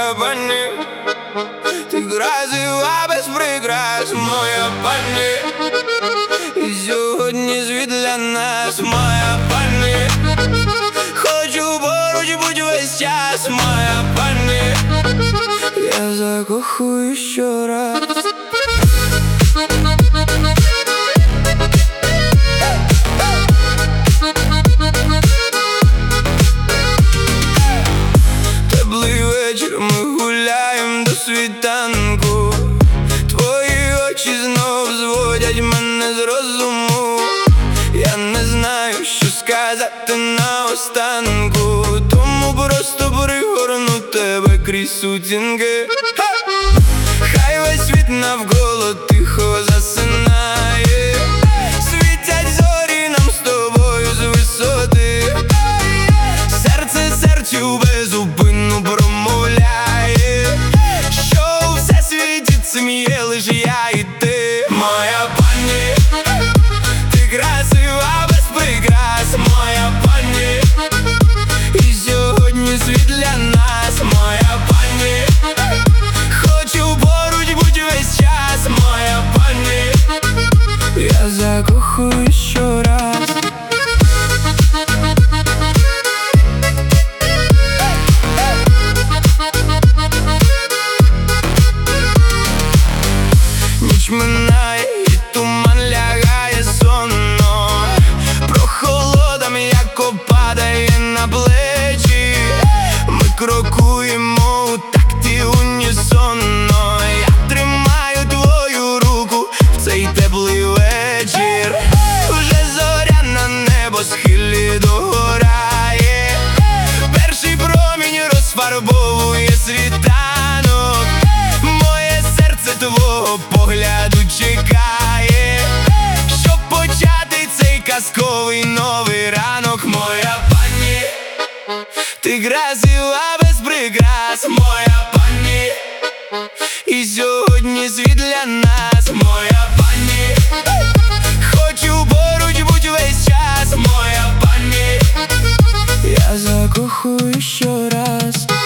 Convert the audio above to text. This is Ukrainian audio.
моя пані. Ти красива без прикрас, моя пані. І сьогодні світ для нас, моя пані. Хочу поруч будь весь час, моя пані. Я закохую щораз. Теплий вечір, ми гуляєм до світанку. Твої очі знов зводять мене з розуму. Я не знаю, що сказати наостанку, тому просто пригорну тебе крізь сутінки. Хай весь світ навколо тихо засинає. Світять зорі нам з тобою з висоти. Серце серцю безупинно промовляє, що у всесвіті цим є лиш я і ти. Моя пані, ти красива без прикрас, моя пані. І сьогодні світ для нас, моя пані. Хочу поруч будь весь час, моя пані. Я закохую щораз. Ніч минає і туман лягає сонно. Прохолода м'яко падає на плечі. Ми крокуємо у такті унісонно. Я тримаю твою руку в цей теплий вечір. Вже зоря на небосхилі догорає. Перший промінь розфарбовує світанок. Моє серце твого погляду чекає, щоб почати цей казковий новий ранок. Моя пані, ти красива без прикрас, моя пані. І сьогодні світ для нас, моя пані. Хочу поруч будь весь час, моя пані. Я закохую щораз.